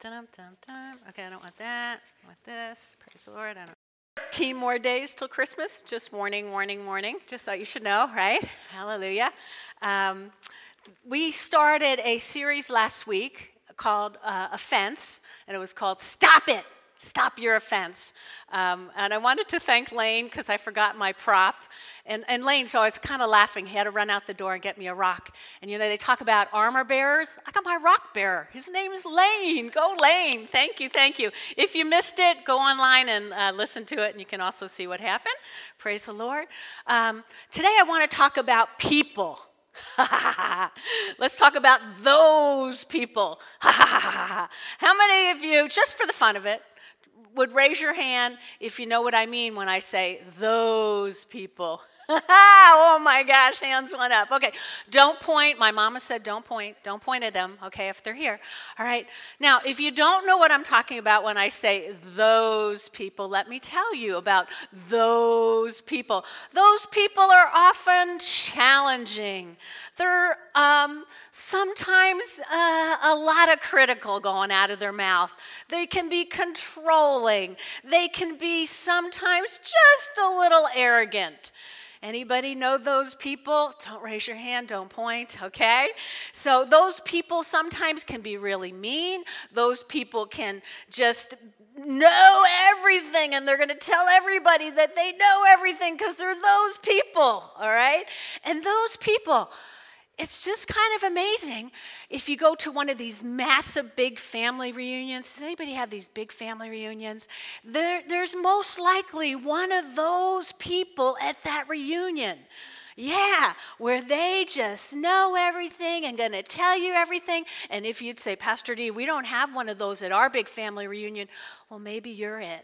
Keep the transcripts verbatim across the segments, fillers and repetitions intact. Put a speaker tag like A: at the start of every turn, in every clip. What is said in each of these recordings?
A: Dun, dun, dun. Okay, I don't want that. I want this. Praise the Lord. I don't. thirteen more days till Christmas. Just warning, warning, warning. Just thought you should know, right? Hallelujah. Um, we started a series last week called uh, Offense, and it was called Stop It. Stop Your Offense. Um, and I wanted to thank Lane because I forgot my prop. And, and Lane, so I was kind of laughing. He had to run out the door and get me a rock. And you know, they talk about armor bearers. I got my rock bearer. His name is Lane. Go Lane. Thank you, thank you. If you missed it, go online and uh, listen to it, and you can also see what happened. Praise the Lord. Um, today I want to talk about people. Let's talk about those people. How many of you, just for the fun of it, would raise your hand if you know what I mean when I say those people? Oh my gosh, hands went up. Okay, don't point. My mama said don't point. Don't point at them, okay, if they're here. All right. Now, if you don't know what I'm talking about when I say those people, let me tell you about those people. Those people are often challenging. They're um, sometimes uh, a lot of critical going out of their mouth. They can be controlling. They can be sometimes just a little arrogant. Anybody know those people? Don't raise your hand, don't point, okay? So those people sometimes can be really mean. Those people can just know everything, and they're going to tell everybody that they know everything because they're those people, all right? And those people, it's just kind of amazing if you go to one of these massive big family reunions. Does anybody have these big family reunions? There, there's most likely one of those people at that reunion. Yeah, where they just know everything and going to tell you everything. And if you'd say, Pastor D, we don't have one of those at our big family reunion, well, maybe you're it.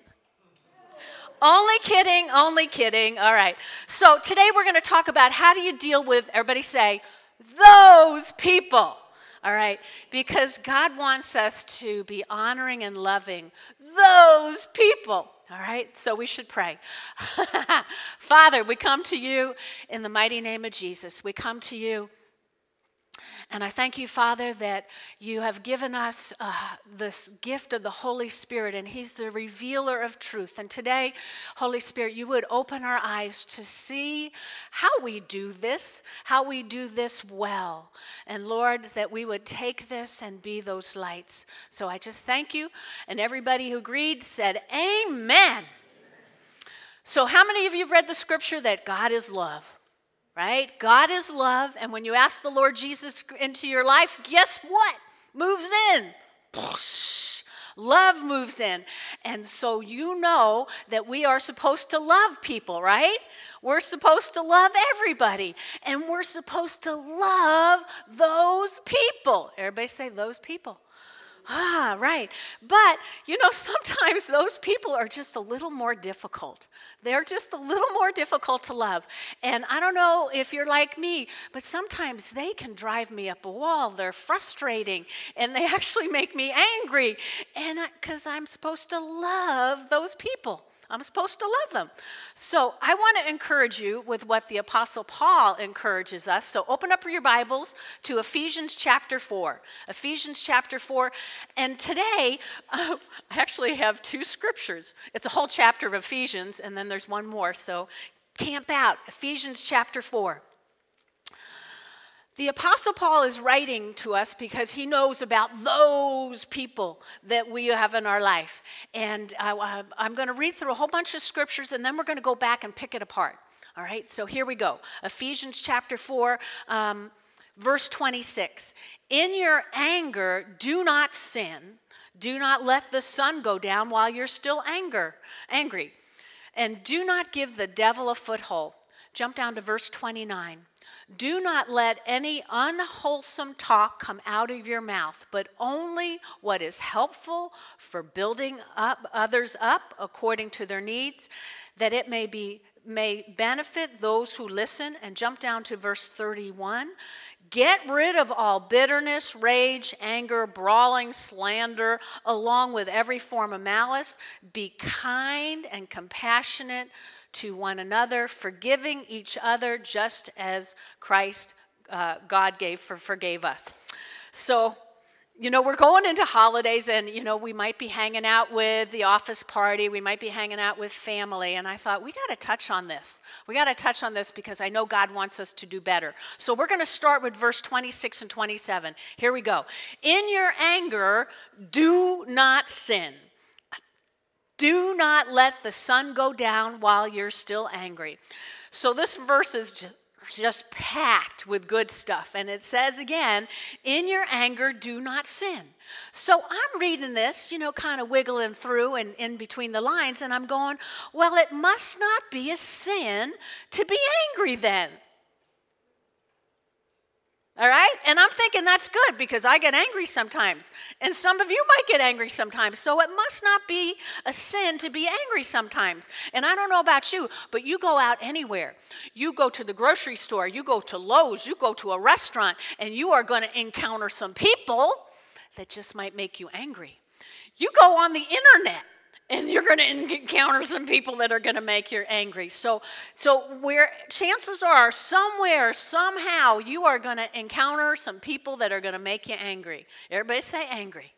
A: Only kidding, only kidding. All right. So today we're going to talk about how do you deal with, everybody say, those people, all right? Because God wants us to be honoring and loving those people, all right? So we should pray. Father, we come to you in the mighty name of Jesus. We come to you. And I thank you, Father, that you have given us uh, this gift of the Holy Spirit, and he's the revealer of truth. And today, Holy Spirit, you would open our eyes to see how we do this, how we do this well. And Lord, that we would take this and be those lights. So I just thank you. And everybody who agreed said, amen. So how many of you have read the scripture that God is love? Right? God is love, and when you ask the Lord Jesus into your life, guess what? Moves in. Love moves in. And so you know that we are supposed to love people, right? We're supposed to love everybody, and we're supposed to love those people. Everybody say those people. Ah, right. But, you know, sometimes those people are just a little more difficult. They're just a little more difficult to love. And I don't know if you're like me, but sometimes they can drive me up a wall. They're frustrating, and they actually make me angry. And because I'm supposed to love those people. I'm supposed to love them. So I want to encourage you with what the Apostle Paul encourages us. So open up your Bibles to Ephesians chapter four. Ephesians chapter four. And today, uh, I actually have two scriptures. It's a whole chapter of Ephesians, and then there's one more. So camp out. Ephesians chapter four. The Apostle Paul is writing to us because he knows about those people that we have in our life. And I, I'm going to read through a whole bunch of scriptures, and then we're going to go back and pick it apart. All right, so here we go. Ephesians chapter four, um, verse twenty-six. In your anger, do not sin. Do not let the sun go down while you're still anger, angry. And do not give the devil a foothold. Jump down to verse twenty-nine. Do not let any unwholesome talk come out of your mouth, but only what is helpful for building up others up according to their needs, that it may be may benefit those who listen. And jump down to verse thirty-one. Get rid of all bitterness, rage, anger, brawling, slander, along with every form of malice. Be kind and compassionate to one another, forgiving each other just as Christ, uh, God gave for, forgave us. So you know, we're going into holidays and, you know, we might be hanging out with the office party. We might be hanging out with family. And I thought, we got to touch on this. We got to touch on this because I know God wants us to do better. So we're going to start with verse twenty-six and twenty-seven. Here we go. In your anger, do not sin. Do not let the sun go down while you're still angry. So this verse is just just packed with good stuff. And it says again, in your anger, do not sin. So I'm reading this, you know, kind of wiggling through and in between the lines, and I'm going, well, it must not be a sin to be angry then. All right? And I'm thinking that's good because I get angry sometimes. And some of you might get angry sometimes. So it must not be a sin to be angry sometimes. And I don't know about you, but you go out anywhere. You go to the grocery store, you go to Lowe's, you go to a restaurant, and you are going to encounter some people that just might make you angry. You go on the internet, and you're going to encounter some people that are going to make you angry. So, so where chances are, somewhere, somehow, you are going to encounter some people that are going to make you angry. Everybody say angry.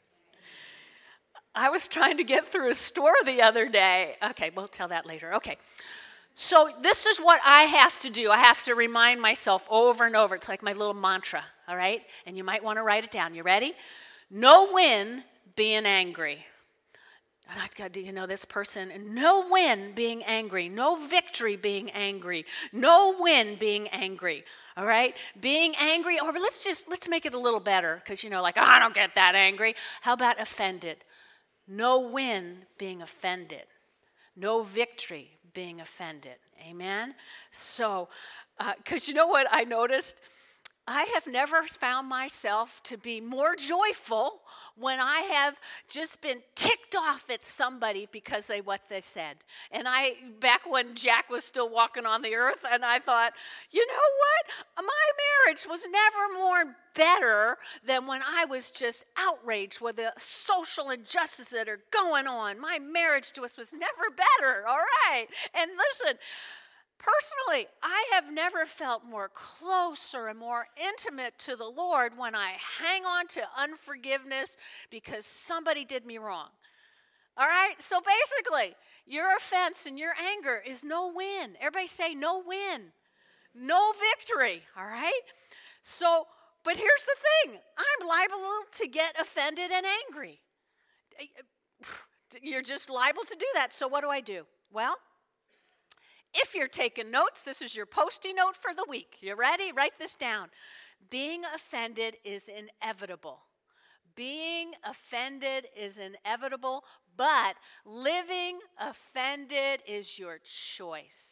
A: I was trying to get through a store the other day. Okay, we'll tell that later. Okay. So this is what I have to do. I have to remind myself over and over. It's like my little mantra, all right? And you might want to write it down. You ready? No win being angry. God, you know, this person, no win being angry, no victory being angry, no win being angry, all right? Being angry, or let's just, let's make it a little better, because, you know, like, oh, I don't get that angry. How about offended? No win being offended, no victory being offended, amen? So, because uh, you know what I noticed? I have never found myself to be more joyful when I have just been ticked off at somebody because of what they said. And I, back when Jack was still walking on the earth, and I thought, you know what? My marriage was never more better than when I was just outraged with the social injustices that are going on. My marriage to us was never better, all right? And listen, personally, I have never felt more closer and more intimate to the Lord when I hang on to unforgiveness because somebody did me wrong. All right? So basically, your offense and your anger is no win. Everybody say no win. No victory. All right? So, but here's the thing. I'm liable to get offended and angry. You're just liable to do that. So what do I do? Well, if you're taking notes, this is your Post-it note for the week. You ready? Write this down. Being offended is inevitable. Being offended is inevitable, but living offended is your choice.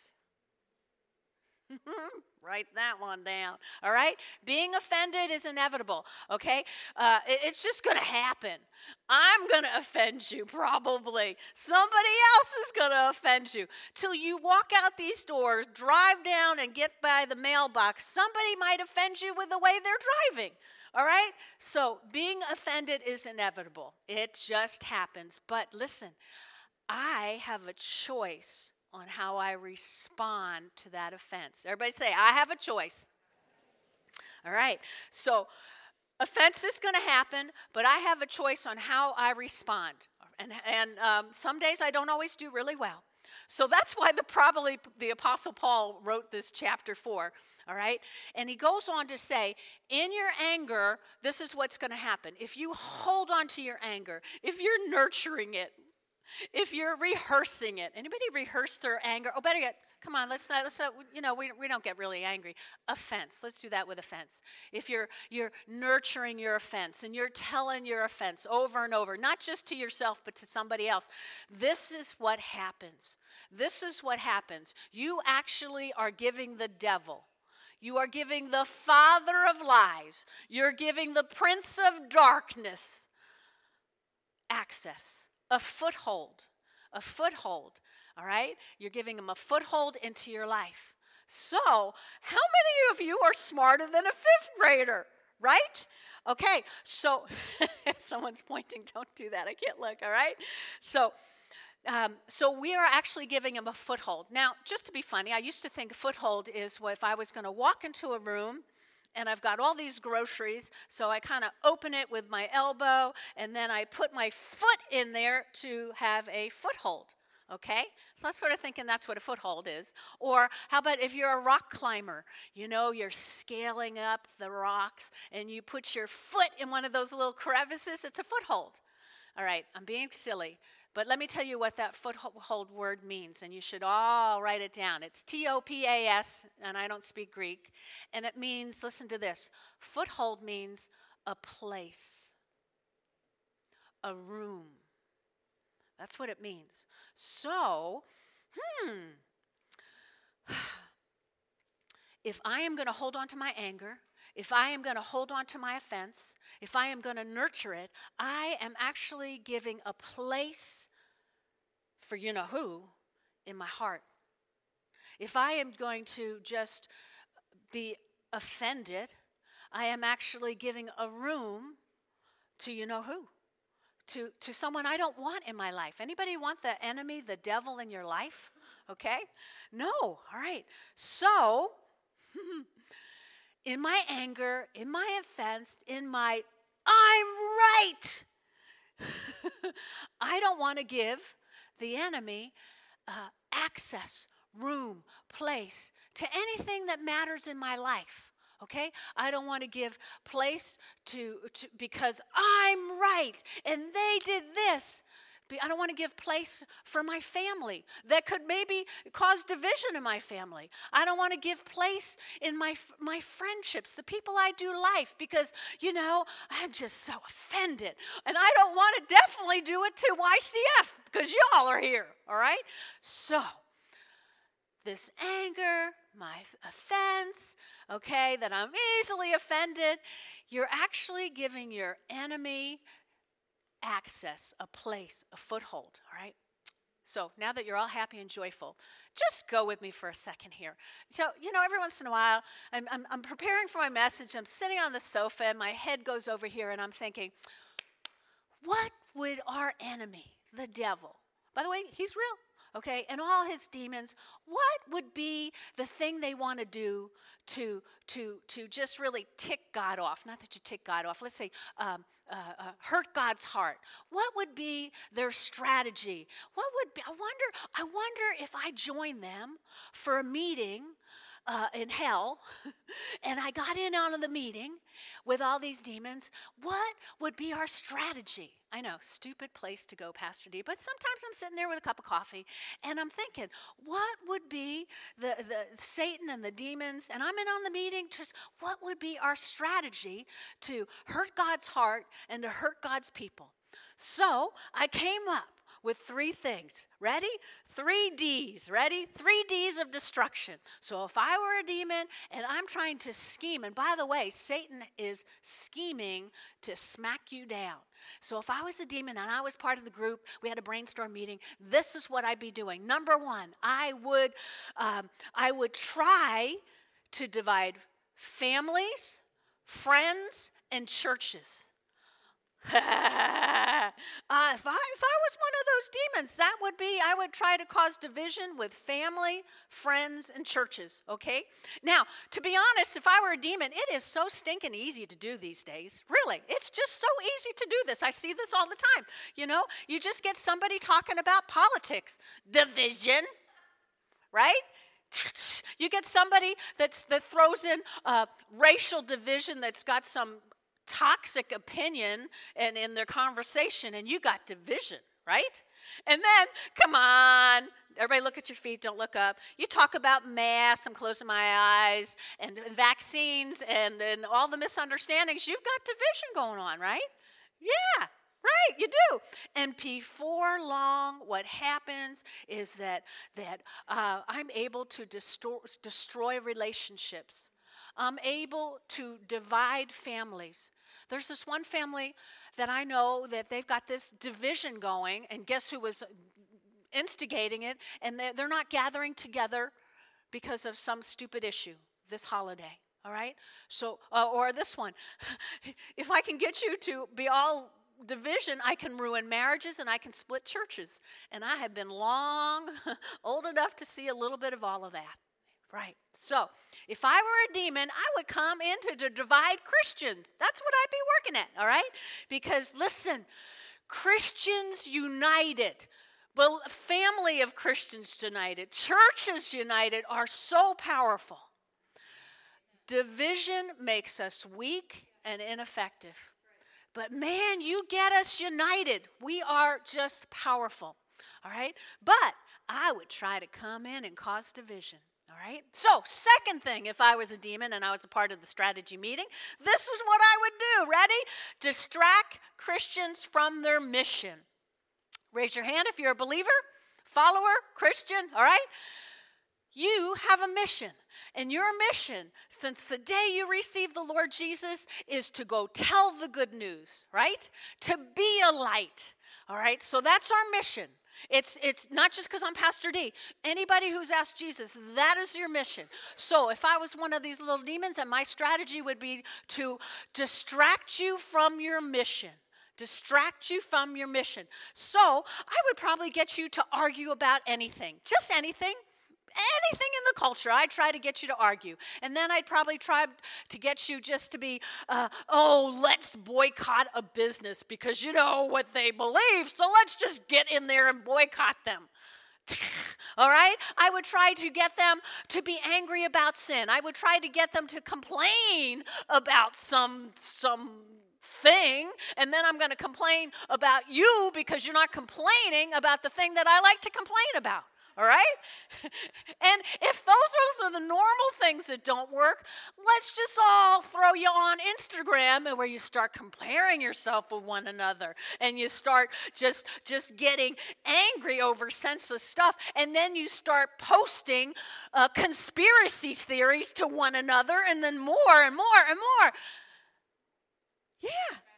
A: Write that one down, all right? Being offended is inevitable, okay? Uh, it, it's just going to happen. I'm going to offend you, probably. Somebody else is going to offend you. Till you walk out these doors, drive down, and get by the mailbox, somebody might offend you with the way they're driving, all right? So being offended is inevitable. It just happens. But listen, I have a choice on how I respond to that offense. Everybody say, I have a choice. All right. So offense is going to happen, but I have a choice on how I respond. And, and um, some days I don't always do really well. So that's why the probably the Apostle Paul wrote this chapter four. All right. And he goes on to say, in your anger, this is what's going to happen. If you hold on to your anger, if you're nurturing it, if you're rehearsing it, anybody rehearse their anger? Oh, better yet, come on, let's not, let's not, you know, we, we don't get really angry. Offense, let's do that with offense. If you're you're nurturing your offense and you're telling your offense over and over, not just to yourself, but to somebody else, this is what happens. This is what happens. You actually are giving the devil, you are giving the father of lies, you're giving the prince of darkness access. A foothold, a foothold, all right? You're giving them a foothold into your life. So, how many of you are smarter than a fifth grader, right? Okay, so, someone's pointing, don't do that, I can't look, all right? So, um, so we are actually giving them a foothold. Now, just to be funny, I used to think a foothold is what if I was going to walk into a room and I've got all these groceries, so I kind of open it with my elbow, and then I put my foot in there to have a foothold. Okay? So I'm sort of thinking that's what a foothold is. Or how about if you're a rock climber? You know, you're scaling up the rocks and you put your foot in one of those little crevices. It's a foothold. All right, I'm being silly. But let me tell you what that foothold word means, and you should all write it down. It's T O P A S, and I don't speak Greek. And it means, listen to this, foothold means a place, a room. That's what it means. So, hmm, if I am going to hold on to my anger, if I am going to hold on to my offense, if I am going to nurture it, I am actually giving a place for you-know-who in my heart. If I am going to just be offended, I am actually giving a room to you-know-who. To, to someone I don't want in my life. Anybody want the enemy, the devil in your life? Okay? No. All right. So, in my anger, in my offense, in my I'm right, I don't want to give the enemy uh, access, room, place to anything that matters in my life. Okay? I don't want to give place to, to because I'm right and they did this. I don't want to give place for my family that could maybe cause division in my family. I don't want to give place in my my friendships, the people I do life, because, you know, I'm just so offended. And I don't want to definitely do it to Y C F because y'all are here, all right? So, this anger, my offense, okay, that I'm easily offended, you're actually giving your enemy access, a place, a foothold, all right? So now that you're all happy and joyful, just go with me for a second here. So, you know, every once in a while, I'm, I'm, I'm preparing for my message, I'm sitting on the sofa, and my head goes over here, and I'm thinking, what would our enemy, the devil, by the way, he's real, okay, and all his demons, what would be the thing they want to do to, to, to just really tick God off? Not that you tick God off. Let's say um, uh, uh, hurt God's heart. What would be their strategy? What would be? I wonder. I wonder if I join them for a meeting uh, in hell, and I got in on the meeting with all these demons. What would be our strategy? I know, stupid place to go, Pastor D, but sometimes I'm sitting there with a cup of coffee, and I'm thinking, what would be the, the Satan and the demons, and I'm in on the meeting, just what would be our strategy to hurt God's heart and to hurt God's people? So I came up with three things. Ready? Three D's. Ready? Three D's of destruction. So if I were a demon and I'm trying to scheme, and by the way, Satan is scheming to smack you down. So if I was a demon and I was part of the group, we had a brainstorm meeting, this is what I'd be doing. Number one, I would, um, I would try to divide families, friends, and churches. uh, if I if I was one of those demons, that would be, I would try to cause division with family, friends, and churches, okay? Now, to be honest, if I were a demon, it is so stinking easy to do these days. Really, it's just so easy to do this. I see this all the time. You know, you just get somebody talking about politics, division, right? You get somebody that's, that throws in uh, racial division that's got some toxic opinion and in their conversation, and you got division, right? And then, come on, everybody look at your feet, don't look up. You talk about masks, I'm closing my eyes, and, and vaccines, and, and all the misunderstandings. You've got division going on, right? Yeah, right, you do. And before long, what happens is that, that uh, I'm able to destroy, destroy relationships. I'm able to divide families. There's this one family that I know that they've got this division going, and guess who was instigating it? And they're, they're not gathering together because of some stupid issue this holiday, all right? So, uh, or this one. If I can get you to be all division, I can ruin marriages and I can split churches. And I have been long, old enough to see a little bit of all of that. Right. So if I were a demon, I would come in to divide Christians. That's what I'd be working at, all right? Because listen, Christians united, but a family of Christians united, churches united are so powerful. Division makes us weak and ineffective. But man, you get us united. We are just powerful, all right? But I would try to come in and cause division. All right. So, second thing, if I was a demon and I was a part of the strategy meeting, this is what I would do. Ready? Distract Christians from their mission. Raise your hand if you're a believer, follower, Christian. All right. You have a mission. And your mission, since the day you received the Lord Jesus, is to go tell the good news, right? To be a light. All right. So, that's our mission. It's it's not just because I'm Pastor D. Anybody who's asked Jesus, that is your mission. So if I was one of these little demons, and my strategy would be to distract you from your mission. Distract you from your mission. So I would probably get you to argue about anything. Just anything. Anything in the culture, I'd try to get you to argue. And then I'd probably try to get you just to be, uh, oh, let's boycott a business because you know what they believe, so let's just get in there and boycott them. All right? I would try to get them to be angry about sin. I would try to get them to complain about some some thing, and then I'm going to complain about you because you're not complaining about the thing that I like to complain about. All right? And if those are the normal things that don't work, let's just all throw you on Instagram and where you start comparing yourself with one another and you start just, just getting angry over senseless stuff, and then you start posting uh, conspiracy theories to one another, and then more and more and more. Yeah.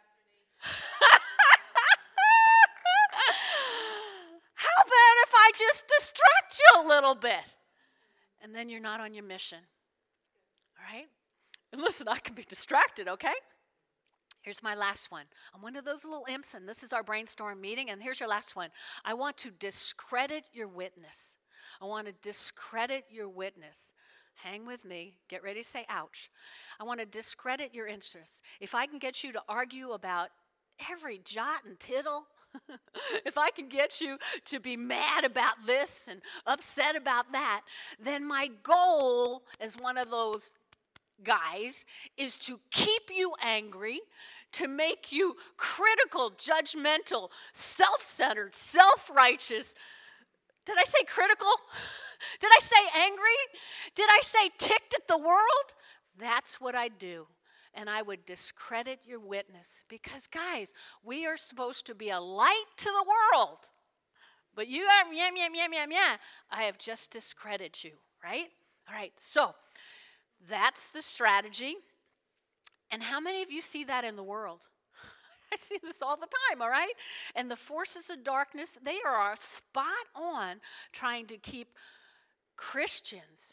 A: How about if I just distract you a little bit? And then you're not on your mission. All right? And listen, I can be distracted, okay? Here's my last one. I'm one of those little imps, and this is our brainstorm meeting, and here's your last one. I want to discredit your witness. I want to discredit your witness. Hang with me. Get ready to say ouch. I want to discredit your interests. If I can get you to argue about every jot and tittle, if I can get you to be mad about this and upset about that, then my goal as one of those guys is to keep you angry, to make you critical, judgmental, self-centered, self-righteous. Did I say critical? Did I say angry? Did I say ticked at the world? That's what I do. And I would discredit your witness. Because, guys, we are supposed to be a light to the world. But you are, yeah, yeah, yeah, yeah, yeah. I have just discredited you, right? All right, so that's the strategy. And how many of you see that in the world? I see this all the time, all right? And the forces of darkness, they are spot on trying to keep Christians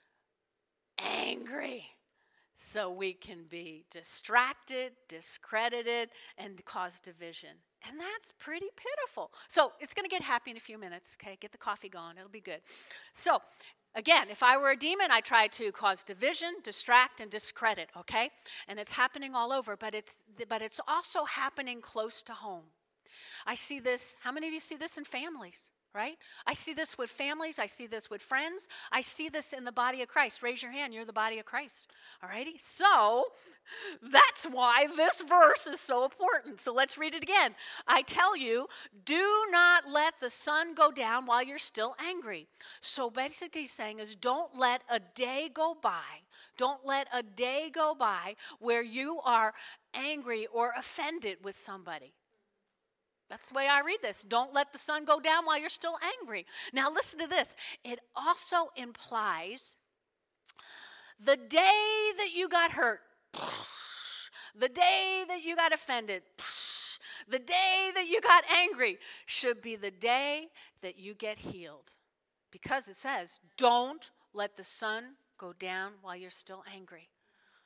A: angry, so we can be distracted, discredited, and cause division. And that's pretty pitiful. So it's going to get happy in a few minutes, okay? Get the coffee going. It'll be good. So again, if I were a demon, I try to cause division, distract, and discredit, okay? And it's happening all over, but it's but it's also happening close to home. I see this, how many of you see this in families? Right? I see this with families. I see this with friends. I see this in the body of Christ. Raise your hand. You're the body of Christ. All righty? So that's why this verse is so important. So let's read it again. I tell you, do not let the sun go down while you're still angry. So basically he's saying is don't let a day go by. Don't let a day go by where you are angry or offended with somebody. That's the way I read this. Don't let the sun go down while you're still angry. Now listen to this. It also implies the day that you got hurt, the day that you got offended, the day that you got angry should be the day that you get healed. Because it says, don't let the sun go down while you're still angry.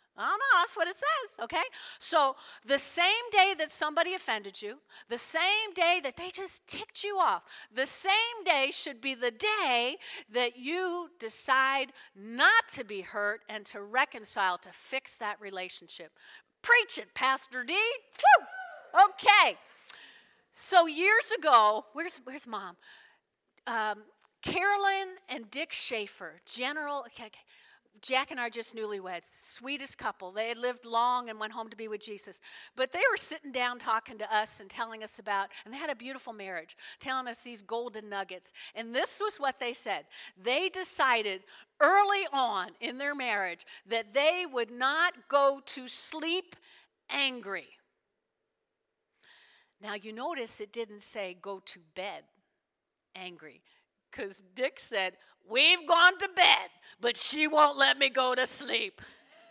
A: I don't know, that's what it says, okay? So the same day that somebody offended you, the same day that they just ticked you off, the same day should be the day that you decide not to be hurt and to reconcile, to fix that relationship. Preach it, Pastor D. Woo! Okay. So years ago, where's, where's Mom? Um, Carolyn and Dick Schaefer, General... Okay, okay. Jack and I are just newlyweds, sweetest couple. They had lived long and went home to be with Jesus. But they were sitting down talking to us and telling us about, and they had a beautiful marriage, telling us these golden nuggets. And this was what they said. They decided early on in their marriage that they would not go to sleep angry. Now you notice it didn't say go to bed angry, because Dick said, we've gone to bed, but she won't let me go to sleep.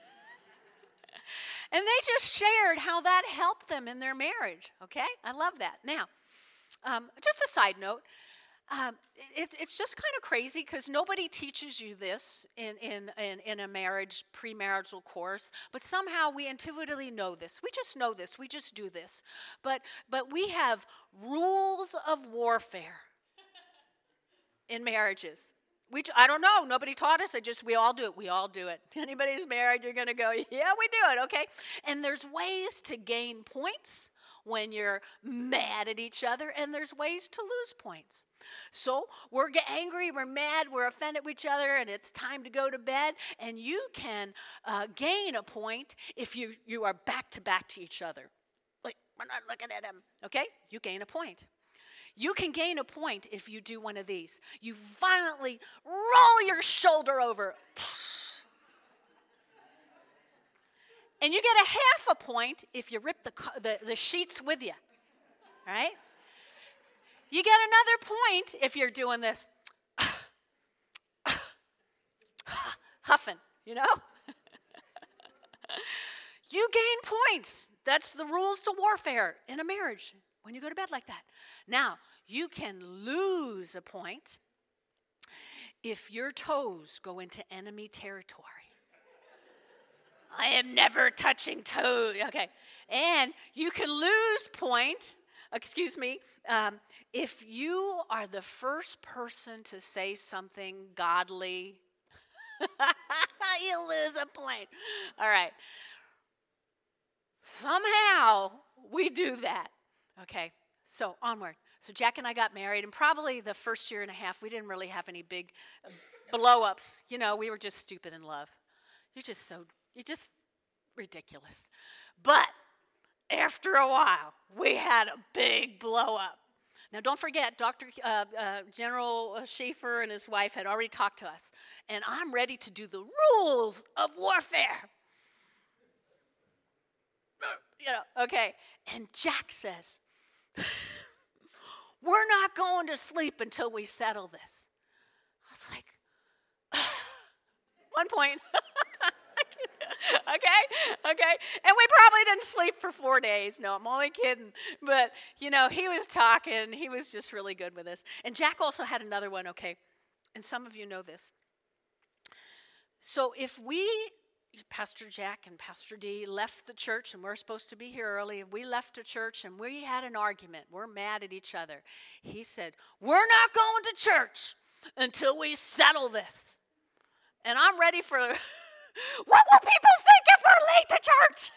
A: And they just shared how that helped them in their marriage, okay? I love that. Now, um, just a side note, um, it, it's just kind of crazy because nobody teaches you this in, in, in, in a marriage, premarital course, but somehow we intuitively know this. We just know this. We just do this. But, but we have rules of warfare in marriages. We, I don't know. Nobody taught us. I just, we all do it. We all do it. Anybody's married, you're going to go, yeah, we do it, okay? And there's ways to gain points when you're mad at each other, and there's ways to lose points. So we're angry, we're mad, we're offended with each other, and it's time to go to bed, and you can uh, gain a point if you, you are back to back to each other. Like, we're not looking at him, okay? You gain a point. You can gain a point if you do one of these. You violently roll your shoulder over. And you get a half a point if you rip the, the, the sheets with you. All right? You get another point if you're doing this. Huffing, you know? You gain points. That's the rules to warfare in a marriage when you go to bed like that. Now, you can lose a point if your toes go into enemy territory. I am never touching toes. Okay. And you can lose point, excuse me, um, if you are the first person to say something godly. You lose a point. All right. Somehow we do that. Okay. So onward. So Jack and I got married, and probably the first year and a half, we didn't really have any big blow-ups. You know, we were just stupid in love. You're just so, you're just ridiculous. But after a while, we had a big blow-up. Now, don't forget, Doctor Uh, uh, General Schaefer and his wife had already talked to us, and I'm ready to do the rules of warfare. You know, okay. And Jack says, we're not going to sleep until we settle this. I was like, one point. okay, okay. And we probably didn't sleep for four days. No, I'm only kidding. But, you know, he was talking. He was just really good with us. And Jack also had another one, okay. And some of you know this. So if we, Pastor Jack and Pastor D, left the church, and we're supposed to be here early, and we left the church, and we had an argument. We're mad at each other. He said, we're not going to church until we settle this. And I'm ready for, what will people think if we're late to church?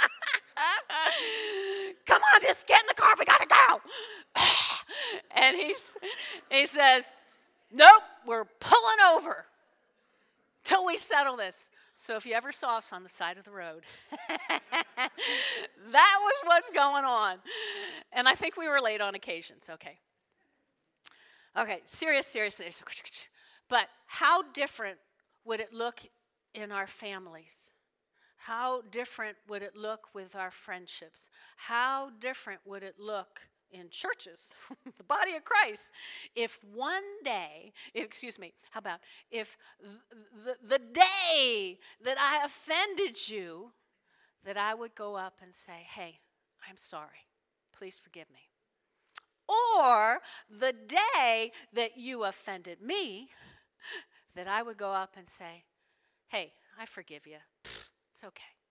A: Come on, just get in the car, we gotta go. And he's, he says, nope, we're pulling over till we settle this. So if you ever saw us on the side of the road, that was what's going on. And I think we were late on occasions, okay. Okay, serious, serious, serious. But how different would it look in our families? How different would it look with our friendships? How different would it look in churches, the body of Christ, if one day, excuse me, how about if the, the, the day that I offended you, that I would go up and say, hey, I'm sorry, please forgive me. Or the day that you offended me, that I would go up and say, hey, I forgive you, it's okay.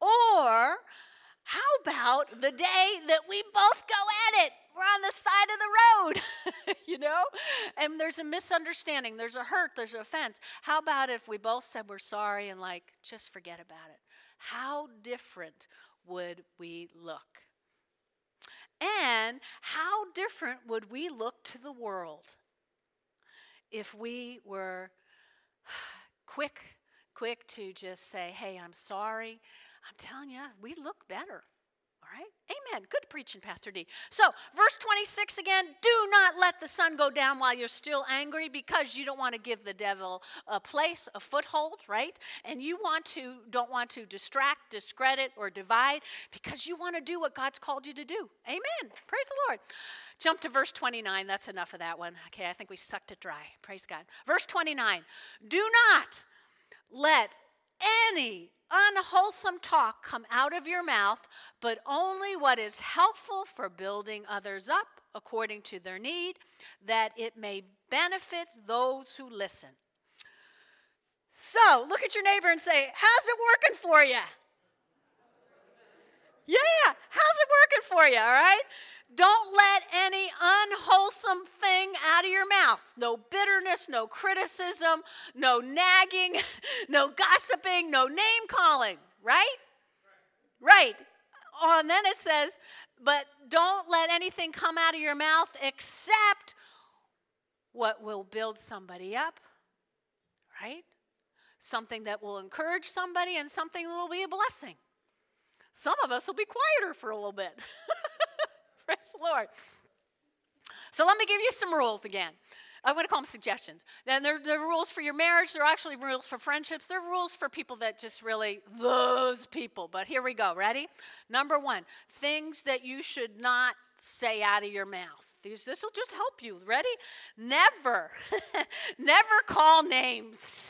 A: Or how about the day that we both go at it? We're on the side of the road, you know? And there's a misunderstanding. There's a hurt. There's an offense. How about if we both said we're sorry and like, just forget about it? How different would we look? And how different would we look to the world if we were quick, quick to just say, hey, I'm sorry. I'm telling you, we look better. All right? Amen. Good preaching, Pastor D. So, verse twenty-six again, do not let the sun go down while you're still angry, because you don't want to give the devil a place, a foothold, right? And you want to, don't want to distract, discredit, or divide, because you want to do what God's called you to do. Amen. Praise the Lord. Jump to verse twenty-nine. That's enough of that one. Okay, I think we sucked it dry. Praise God. Verse twenty-nine. Do not let any unwholesome talk come out of your mouth, but only what is helpful for building others up according to their need, that it may benefit those who listen. So, look at your neighbor and say, how's it working for you? Yeah, how's it working for you, all right? Don't let any unwholesome thing out of your mouth. No bitterness, no criticism, no nagging, no gossiping, no name calling, right? Right. Oh, and then it says, but don't let anything come out of your mouth except what will build somebody up, right? Something that will encourage somebody and something that will be a blessing. Some of us will be quieter for a little bit. Praise the Lord. So let me give you some rules again. I'm going to call them suggestions. Then they're, they're rules for your marriage. They're actually rules for friendships. They're rules for people that just really, those people. But here we go. Ready? Number one, things that you should not say out of your mouth. These, this will just help you. Ready? Never, never call names.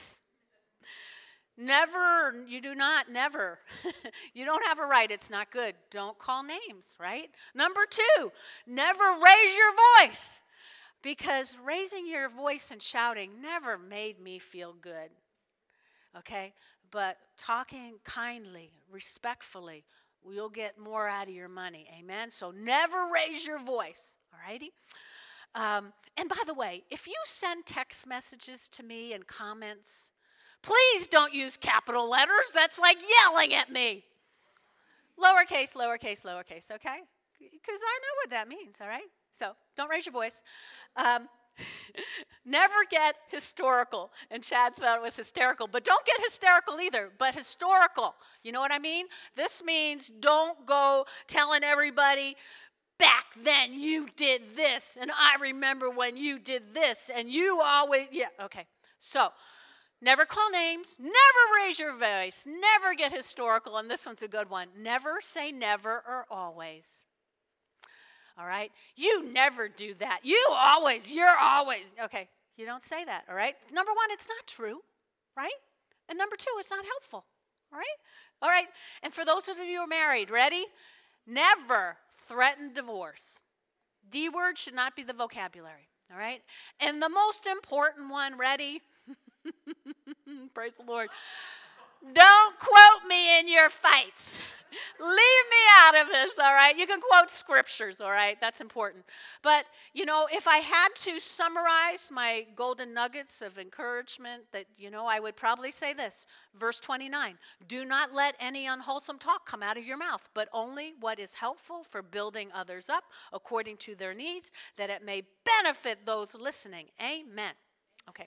A: Never, you do not, never. You don't have a right. It's not good. Don't call names, right? Number two, never raise your voice, because raising your voice and shouting never made me feel good, okay? But talking kindly, respectfully, you'll get more out of your money, amen? So never raise your voice, all righty? Um, and by the way, if you send text messages to me and comments, please don't use capital letters. That's like yelling at me. Lowercase, lowercase, lowercase, okay? Because I know what that means, all right? So don't raise your voice. Um, never get historical. And Chad thought it was hysterical. But don't get hysterical either, but historical. You know what I mean? This means don't go telling everybody, back then you did this, and I remember when you did this, and you always, yeah, okay. So, never call names, never raise your voice, never get historical, and this one's a good one. Never say never or always. All right? You never do that. You always, you're always. Okay, you don't say that, all right? Number one, it's not true, right? And number two, it's not helpful, all right? All right, and for those of you who are married, ready? Never threaten divorce. D word should not be the vocabulary, all right? And the most important one, ready? Praise the Lord. Don't quote me in your fights. Leave me out of this, all right? You can quote scriptures, all right? That's important. But, you know, if I had to summarize my golden nuggets of encouragement, that, you know, I would probably say this. Verse twenty-nine, do not let any unwholesome talk come out of your mouth, but only what is helpful for building others up according to their needs, that it may benefit those listening. Amen. Okay.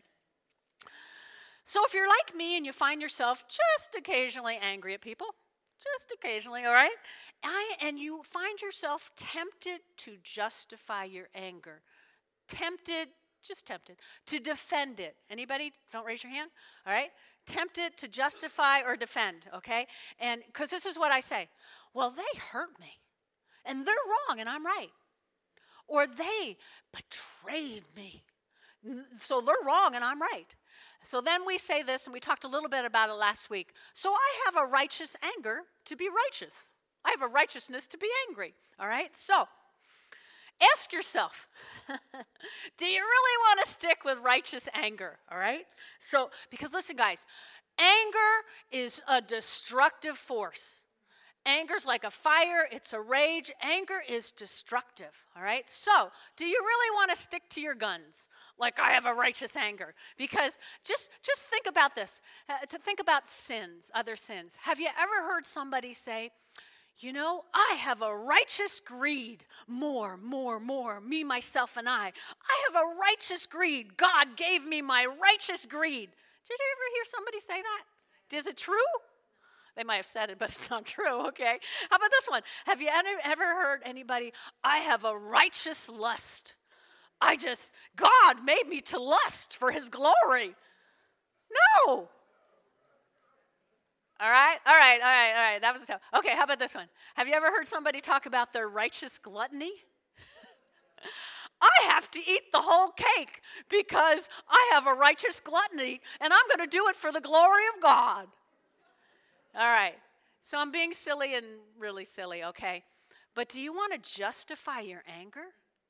A: So if you're like me and you find yourself just occasionally angry at people, just occasionally, all right, I, and you find yourself tempted to justify your anger, tempted, just tempted, to defend it. Anybody? Don't raise your hand, all right? Tempted to justify or defend, okay? And because this is what I say. Well, they hurt me, and they're wrong, and I'm right. Or they betrayed me, so they're wrong, and I'm right. So then we say this, and we talked a little bit about it last week. So I have a righteous anger to be righteous. I have a righteousness to be angry, all right? So ask yourself, do you really want to stick with righteous anger, all right? So, because listen, guys, anger is a destructive force. Anger's like a fire. It's a rage. Anger is destructive, all right? So, do you really want to stick to your guns? Like, I have a righteous anger. Because just, just think about this. Uh, to think about sins, other sins. Have you ever heard somebody say, you know, I have a righteous greed. More, more, more. Me, myself, and I. I have a righteous greed. God gave me my righteous greed. Did you ever hear somebody say that? Is it true? They might have said it, but it's not true, okay? How about this one? Have you ever heard anybody, I have a righteous lust. I just, God made me to lust for his glory. No. All right, all right, all right, all right. That was tough. Okay, how about this one? Have you ever heard somebody talk about their righteous gluttony? I have to eat the whole cake because I have a righteous gluttony, and I'm going to do it for the glory of God. All right, so I'm being silly and really silly, okay? But do you want to justify your anger?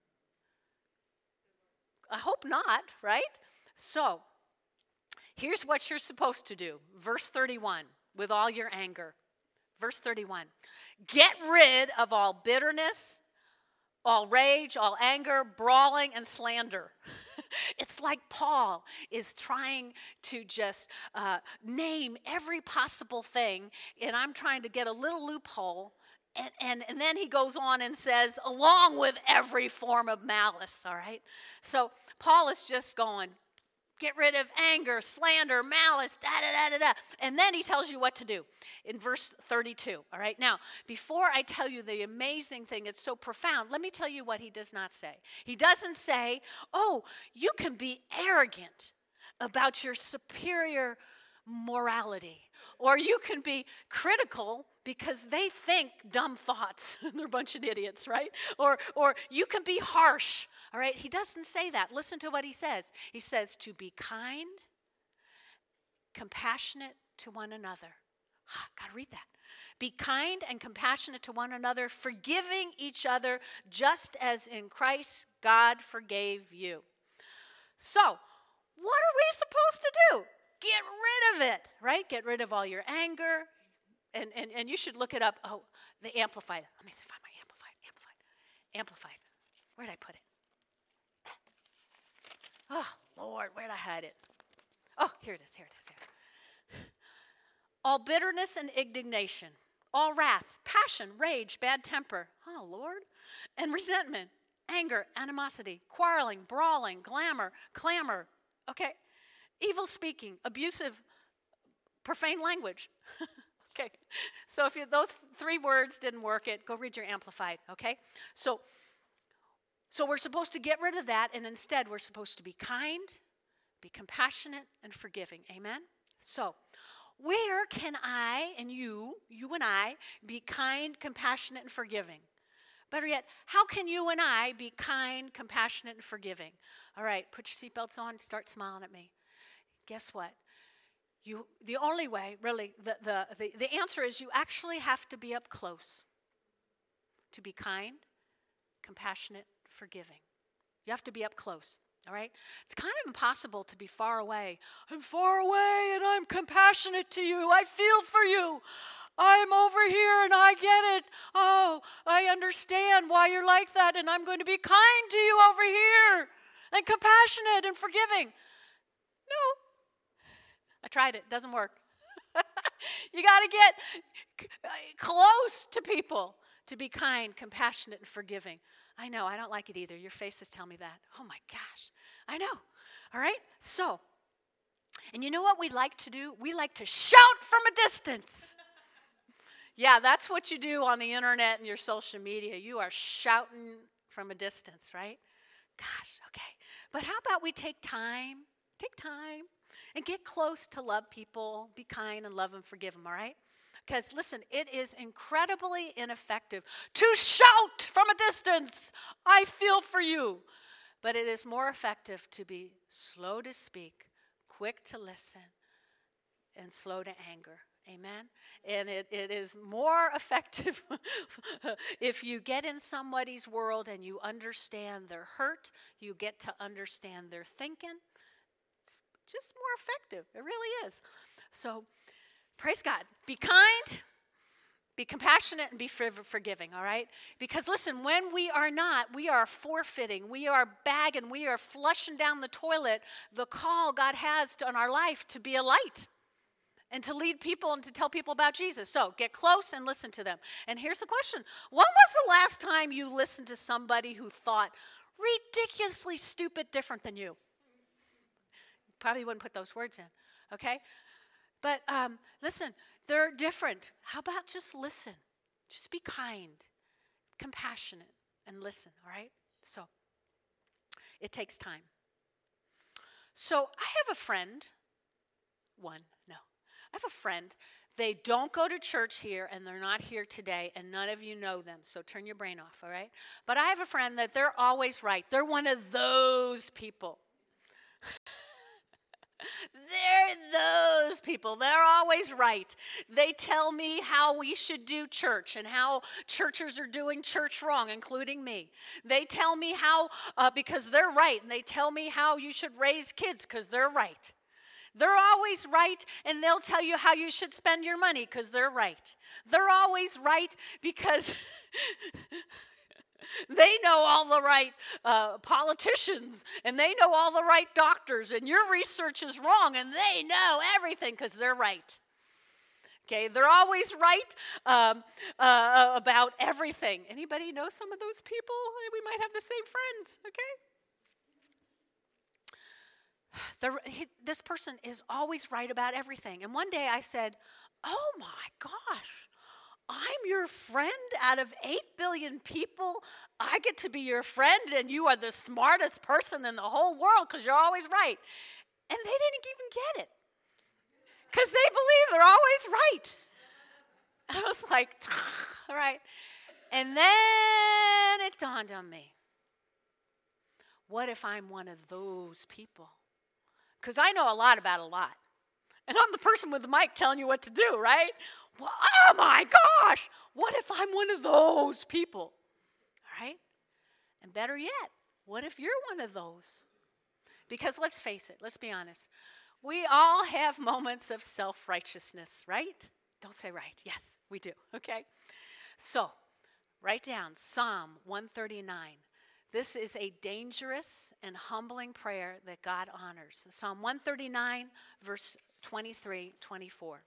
A: I hope not, right? So, here's what you're supposed to do. Verse thirty-one, with all your anger. Verse thirty-one, get rid of all bitterness, all rage, all anger, brawling, and slander. It's like Paul is trying to just uh, name every possible thing, and I'm trying to get a little loophole, and, and, and then he goes on and says, along with every form of malice, all right? So Paul is just going, get rid of anger, slander, malice, da-da-da-da-da. And then he tells you what to do in verse thirty-two, all right? Now, before I tell you the amazing thing, it's so profound, let me tell you what he does not say. He doesn't say, oh, you can be arrogant about your superior morality, or you can be critical because they think dumb thoughts. They're a bunch of idiots, right? Or, or you can be harsh. All right, he doesn't say that. Listen to what he says. He says to be kind, compassionate to one another. Got to read that. Be kind and compassionate to one another, forgiving each other just as in Christ God forgave you. So, what are we supposed to do? Get rid of it, right? Get rid of all your anger. And, and, and you should look it up. Oh, the Amplified. Let me see if I find my Amplified. Amplified. Amplified. Where did I put it? Oh, Lord, where'd I hide it? Oh, here it is, here it is, here it is. All bitterness and indignation, all wrath, passion, rage, bad temper, oh, Lord, and resentment, anger, animosity, quarreling, brawling, glamour, clamor, okay, evil speaking, abusive, profane language. Okay, so if you, those three words didn't work, it go read your Amplified, okay? So, So we're supposed to get rid of that, and instead we're supposed to be kind, be compassionate, and forgiving. Amen? So where can I and you, you and I, be kind, compassionate, and forgiving? Better yet, how can you and I be kind, compassionate, and forgiving? All right, put your seatbelts on, start smiling at me. Guess what? You, the only way, really, the, the, the, the answer is you actually have to be up close to be kind, compassionate, forgiving. You have to be up close, all right? It's kind of impossible to be far away. I'm far away and I'm compassionate to you. I feel for you. I'm over here and I get it. Oh, I understand why you're like that, and I'm going to be kind to you over here and compassionate and forgiving. No. I tried it. Doesn't work. You got to get close to people to be kind, compassionate, and forgiving. I know, I don't like it either. Your faces tell me that. Oh my gosh, I know. All right, so, and you know what we like to do? We like to shout from a distance. Yeah, that's what you do on the internet and your social media. You are shouting from a distance, right? Gosh, okay. But how about we take time, take time, and get close to love people, be kind and love and forgive them, all right? Because, listen, it is incredibly ineffective to shout from a distance, I feel for you. But it is more effective to be slow to speak, quick to listen, and slow to anger. Amen? And it, it is more effective if you get in somebody's world and you understand their hurt, you get to understand their thinking. It's just more effective. It really is. So, praise God. Be kind, Be compassionate and be forgiving, all right? Because listen, when we are not, we are forfeiting, we are bagging, we are flushing down the toilet the call God has to, on our life to be a light and to lead people and to tell people about Jesus. So get close and listen to them. And here's the question. When was the last time you listened to somebody who thought ridiculously stupid different than you? Probably wouldn't put those words in, okay? But um, listen, they're different. How about just listen? Just be kind, compassionate, and listen, all right? So, it takes time. So, I have a friend, one, no. I have a friend. They don't go to church here, and they're not here today, and none of you know them, so turn your brain off, all right? But I have a friend that they're always right. They're one of those people. They're those people. They're always right. They tell me how we should do church and how churches are doing church wrong, including me. They tell me how, uh, because they're right, and they tell me how you should raise kids because they're right. They're always right, and they'll tell you how you should spend your money because they're right. They're always right because they know all the right uh, politicians, and they know all the right doctors, and your research is wrong, and they know everything because they're right. Okay, they're always right um, uh, about everything. Anybody know some of those people? We might have the same friends, okay? The, he, this person is always right about everything. And one day I said, oh my gosh, I'm your friend out of eight billion people. I get to be your friend, and you are the smartest person in the whole world because you're always right. And they didn't even get it because they believe they're always right. I was like, all right. And then it dawned on me. What if I'm one of those people? Because I know a lot about a lot. And I'm the person with the mic telling you what to do, right? Well, oh my gosh, what if I'm one of those people? All right? And better yet, what if you're one of those? Because let's face it, let's be honest. We all have moments of self-righteousness, right? Don't say right. Yes, we do, okay? So, write down Psalm one thirty-nine. This is a dangerous and humbling prayer that God honors. Psalm one thirty-nine, verse twenty-three, twenty-four.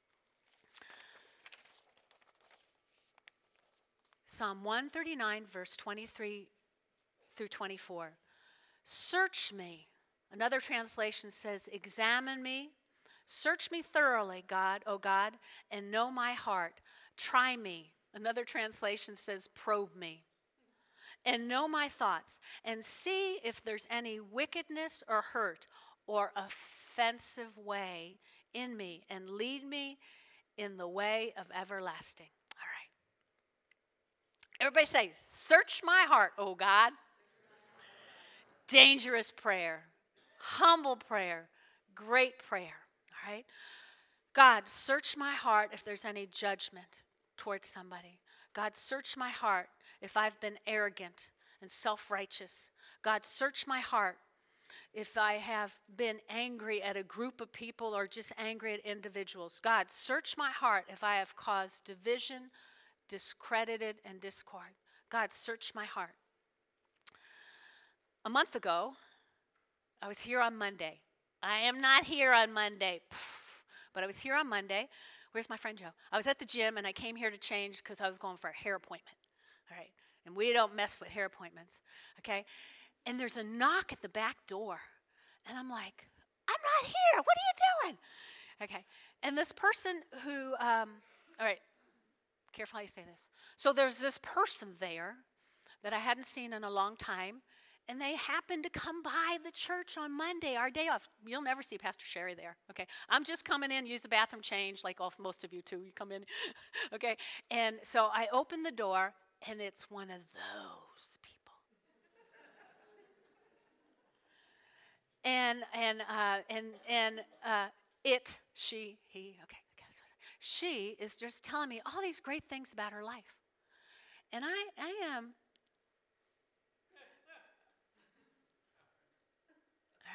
A: Psalm one thirty-nine, verse twenty-three through twenty-four. Search me. Another translation says, examine me. Search me thoroughly, God, O God, and know my heart. Try me. Another translation says, probe me. And know my thoughts, and see if there's any wickedness or hurt or offensive way in me, and lead me in the way of everlasting. All right. Everybody say, search my heart, oh God. Dangerous prayer, humble prayer, great prayer. All right. God, search my heart if there's any judgment towards somebody. God, search my heart if I've been arrogant and self-righteous. God, search my heart if I have been angry at a group of people or just angry at individuals. God, search my heart if I have caused division, discredited, and discord. God, search my heart. A month ago, I was here on Monday. I am not here on Monday, but I was here on Monday. Where's my friend Joe? I was at the gym, and I came here to change because I was going for a hair appointment. All right, and we don't mess with hair appointments, okay? And there's a knock at the back door, and I'm like, I'm not here. What are you doing? Okay, and this person who, um, all right, careful how you say this. So there's this person there that I hadn't seen in a long time, and they happened to come by the church on Monday, our day off. You'll never see Pastor Sherry there, okay? I'm just coming in, use the bathroom, change, like all, most of you too. You come in, okay? And so I open the door, and it's one of those people. and and uh, and and uh, it, she, he, okay, okay. So she is just telling me all these great things about her life, and I, I am.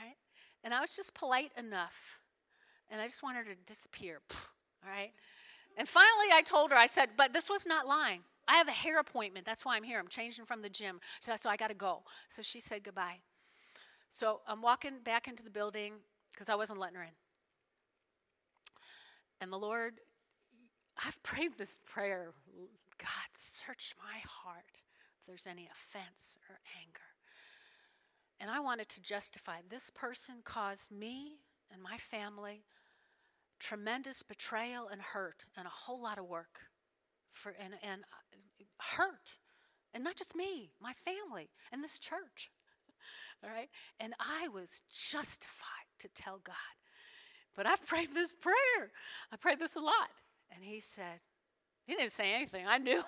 A: And I was just polite enough, and I just wanted her to disappear, all right? And finally I told her, I said, but this was not lying. I have a hair appointment. That's why I'm here. I'm changing from the gym. So, so I got to go. So she said goodbye. So I'm walking back into the building because I wasn't letting her in. And the Lord, I've prayed this prayer. God, search my heart if there's any offense or anger. And I wanted to justify this person caused me and my family tremendous betrayal and hurt and a whole lot of work for and, and hurt. And not just me, my family and this church. All right? And I was justified to tell God. But I've prayed this prayer. I prayed this a lot. And he said, he didn't say anything. I knew.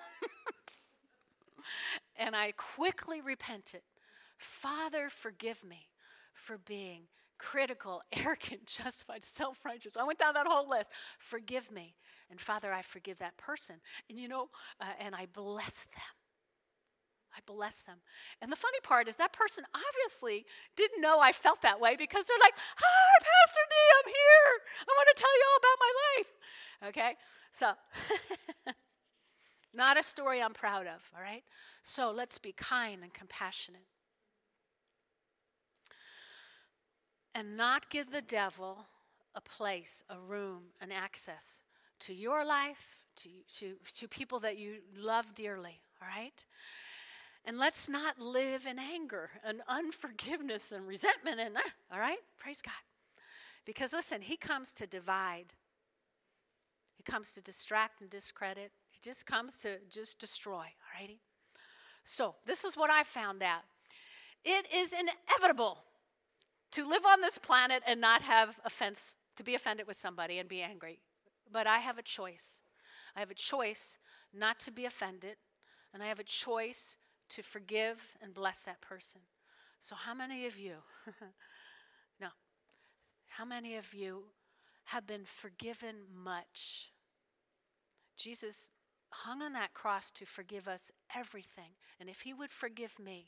A: And I quickly repented. Father, forgive me for being critical, arrogant, justified, self-righteous. I went down that whole list. Forgive me. And Father, I forgive that person. And you know, uh, and I bless them. I bless them. And the funny part is that person obviously didn't know I felt that way because they're like, hi, Pastor D, I'm here. I want to tell you all about my life. Okay? So, not a story I'm proud of, all right? So let's be kind and compassionate. And not give the devil a place, a room, an access to your life, to, to, to people that you love dearly, all right? And let's not live in anger and unforgiveness and resentment, and uh, all right? Praise God. Because listen, he comes to divide. He comes to distract and discredit. He just comes to just destroy, all righty? So this is what I found out. It is inevitable to live on this planet and not have offense, to be offended with somebody and be angry. But I have a choice. I have a choice not to be offended, and I have a choice to forgive and bless that person. So how many of you, no, how many of you have been forgiven much? Jesus hung on that cross to forgive us everything. And if he would forgive me,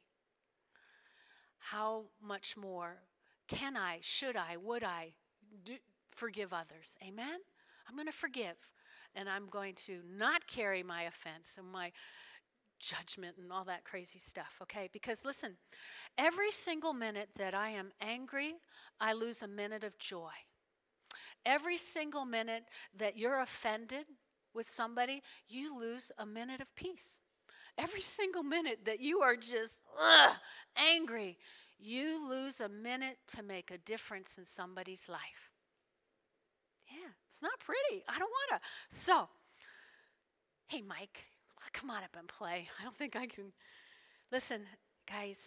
A: how much more can I, should I, would I do, forgive others? Amen? I'm going to forgive. And I'm going to not carry my offense and my judgment and all that crazy stuff, okay? Because listen, every single minute that I am angry, I lose a minute of joy. Every single minute that you're offended with somebody, you lose a minute of peace. Every single minute that you are just ugh, angry, you lose a minute to make a difference in somebody's life. Yeah, it's not pretty. I don't want to. So, hey, Mike, come on up and play. I don't think I can. Listen, guys,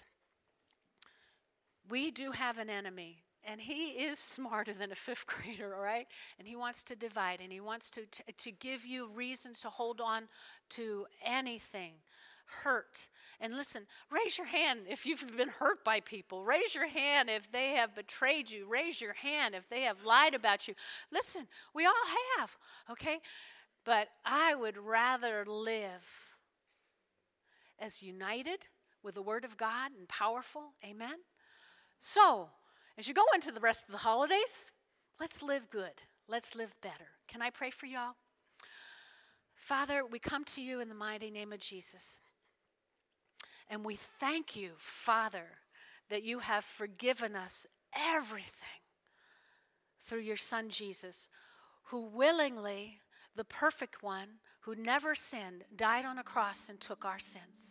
A: we do have an enemy, and he is smarter than a fifth grader, all right? And he wants to divide, and he wants to, to, to give you reasons to hold on to anything, hurt. And listen, raise your hand if you've been hurt by people. Raise your hand if they have betrayed you. Raise your hand if they have lied about you. Listen, we all have, okay? But I would rather live as united with the Word of God and powerful. Amen? So, as you go into the rest of the holidays, let's live good. Let's live better. Can I pray for y'all? Father, we come to you in the mighty name of Jesus. And we thank you, Father, that you have forgiven us everything through your Son, Jesus, who willingly, the perfect one, who never sinned, died on a cross and took our sins.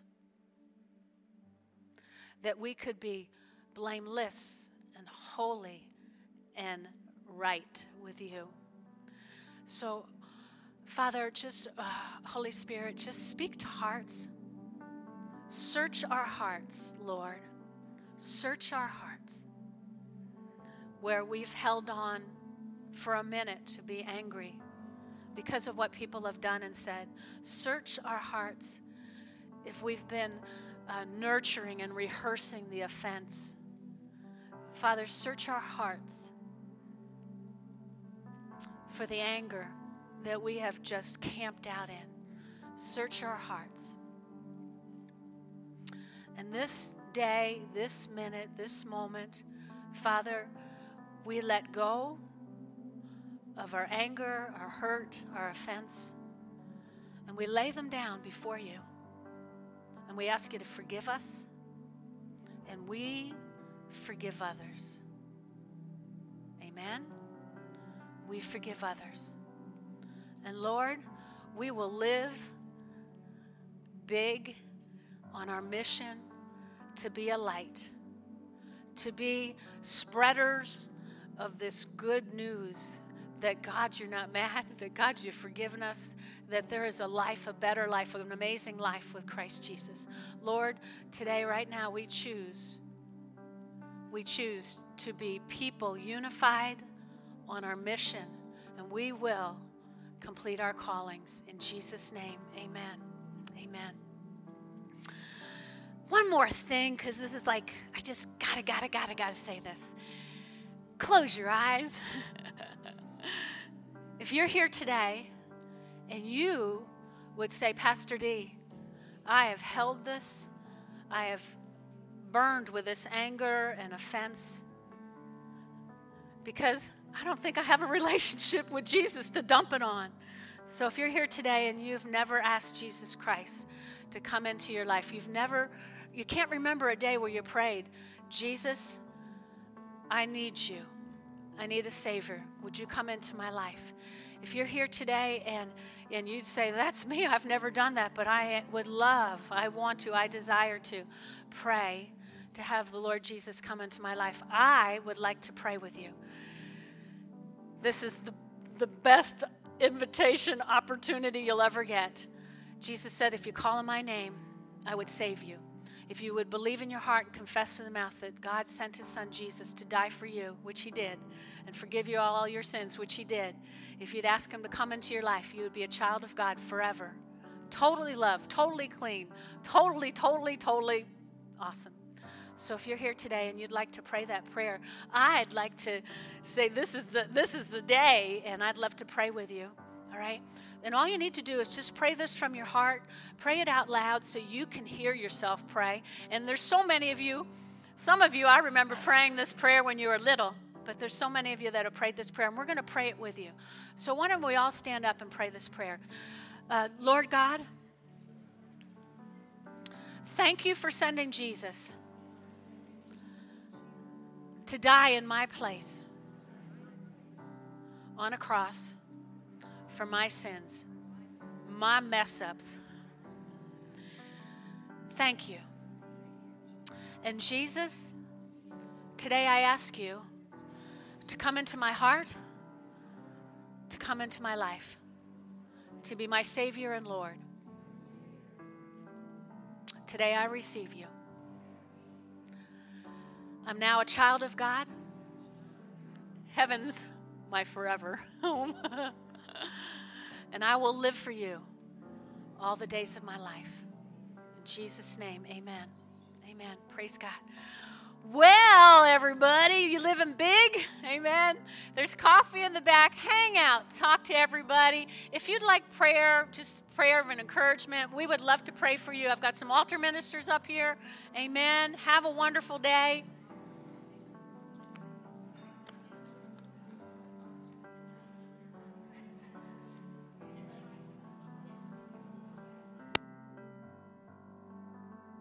A: That we could be blameless and holy and right with you. So, Father, just, uh, Holy Spirit, just speak to hearts. Search our hearts, Lord. Search our hearts. Where we've held on for a minute to be angry because of what people have done and said. Search our hearts if we've been uh, nurturing and rehearsing the offense. Father, search our hearts for the anger that we have just camped out in. Search our hearts. And this day, this minute, this moment, Father, we let go of our anger, our hurt, our offense, and we lay them down before you. And we ask you to forgive us, and we forgive others. Amen? We forgive others. And Lord, we will live big on our mission to be a light, to be spreaders of this good news that God, you're not mad, that God, you've forgiven us, that there is a life, a better life, an amazing life with Christ Jesus. Lord, today, right now, we choose, we choose to be people unified on our mission, and we will complete our callings. In Jesus' name, amen. Amen. One more thing, because this is like, I just gotta, gotta, gotta, gotta say this. Close your eyes. If you're here today and you would say, Pastor D, I have held this, I have burned with this anger and offense because I don't think I have a relationship with Jesus to dump it on. So if you're here today and you've never asked Jesus Christ to come into your life, you've never, you can't remember a day where you prayed, Jesus, I need you. I need a Savior. Would you come into my life? If you're here today and, and you'd say, that's me, I've never done that, but I would love, I want to, I desire to pray to have the Lord Jesus come into my life, I would like to pray with you. This is the, the best invitation opportunity you'll ever get. Jesus said, if you call on my name, I would save you. If you would believe in your heart and confess in the mouth that God sent his son Jesus to die for you, which he did, and forgive you all your sins, which he did, if you'd ask him to come into your life, you would be a child of God forever. Totally loved, totally clean, totally, totally, totally awesome. So if you're here today and you'd like to pray that prayer, I'd like to say this is the this is the day, and I'd love to pray with you, all right? And all you need to do is just pray this from your heart. Pray it out loud so you can hear yourself pray. And there's so many of you, some of you, I remember praying this prayer when you were little, but there's so many of you that have prayed this prayer, and we're going to pray it with you. So why don't we all stand up and pray this prayer? Uh, Lord God, thank you for sending Jesus to die in my place on a cross for my sins, my mess-ups. Thank you. And Jesus, today I ask you to come into my heart, to come into my life, to be my Savior and Lord. Today I receive you. I'm now a child of God. Heaven's my forever home. And I will live for you all the days of my life. In Jesus' name, amen. Amen. Praise God. Well, everybody, you living big? Amen. There's coffee in the back. Hang out. Talk to everybody. If you'd like prayer, just prayer of an encouragement, we would love to pray for you. I've got some altar ministers up here. Amen. Have a wonderful day.